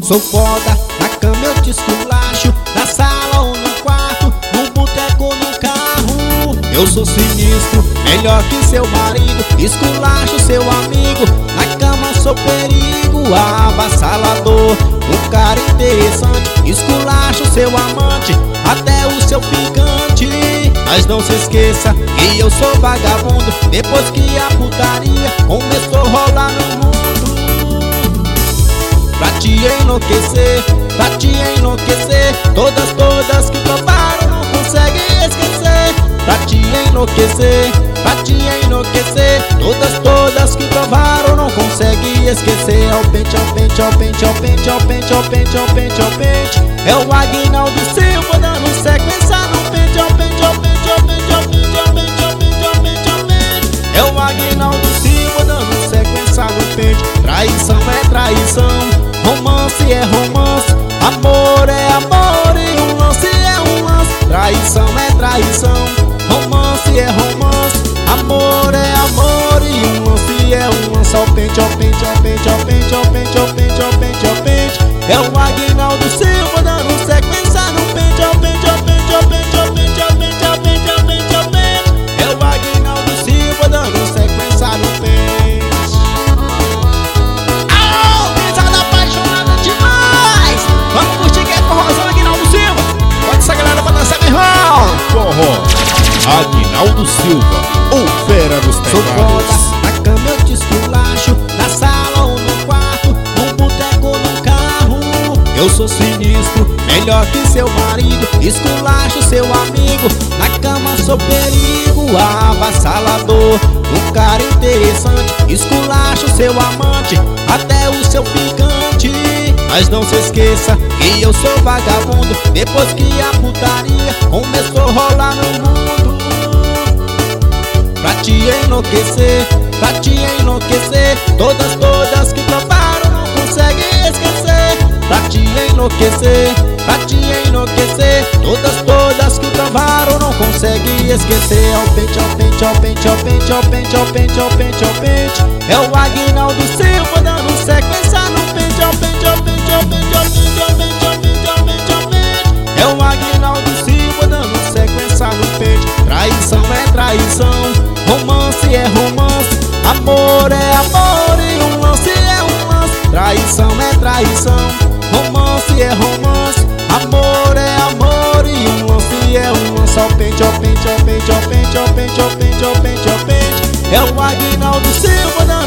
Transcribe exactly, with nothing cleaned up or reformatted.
Sou foda, na cama eu te esculacho, na sala ou no quarto, no boteco ou no carro. Eu sou sinistro, melhor que seu marido, esculacho seu amigo, na cama sou perigo, avassalador, um cara interessante, esculacho seu amante, até o seu ficante. Mas não se esqueça que eu sou vagabundo, depois que a putaria começou a rolar no mundo. Pra te enlouquecer, pra te enlouquecer, todas, todas que provaram não conseguem esquecer. Pra te enlouquecer, pra te enlouquecer, todas, todas que provaram não conseguem esquecer. Ao pente, ao pente, ao pente, ao pente, ao pente, ao pente, ao pente, ao pente. É o Aguinaldo Silva dando sequência no pente, ao pente, ao pente, ao pente, ao pente, ao pente, ao pente, ao pente, ao pente. É o Aguinaldo Silva dando sequência no pente. Traição é traição, romance é romance, amor é amor e um lance é um lance. Traição é traição, romance é romance, amor é amor e um lance é um lance. Ao pente, ao pente, ao pente, ao pente, ao pente, ao pente, ao pente, ao pente. É o Aguinaldo Silva dando sequência no pente, ao pente, ao pente, ao pente, ao pente, ao pente, ao pente, ao pente, ao pente. É o Aguinaldo Silva dando sequência no pente. Ah, pesada apaixonada demais! Vamos curtir que é forrozão, Aguinaldo Silva. Pode essa galera pra dançar, meu irmão. Forró Aguinaldo Silva, o fera dos Sou foda, pecados. na cama eu te esculacho, na sala ou no quarto, no boteco ou no carro. Eu sou sinistro, melhor que seu marido, esculacho seu amigo, na cama sou perigo, avassalador, um cara interessante, esculacho seu amante, até o seu ficante. Mas não se esqueça que eu sou vagabundo, depois que a putaria começou a rolar no mundo. Pra te enlouquecer, pra te enlouquecer, todas, todas que provaram não conseguem esquecer. Pra te enlouquecer, pra te enlouquecer, todas, todas que provaram não conseguem esquecer. Ao pente, ao pente, ao pente, ao pente, ao pente, ao pente, ao pente, ao pente. É o Aguinaldo Silva dando sequência no pente, ao pente, ao pente, ao pente, ao pente, ao pente, ao pente, ao pente, ao pente. É o Aguinaldo Silva dando sequência no pente. Traição é traição, romance é romance, amor é amor e um lance é um lance. Traição é traição, romance é romance, amor é amor e um lance é um lance. Ao pente, ao pente, ao pente, ao pente, ao pente, ao pente, ao pente, ao pente. É o Aguinaldo Silva dando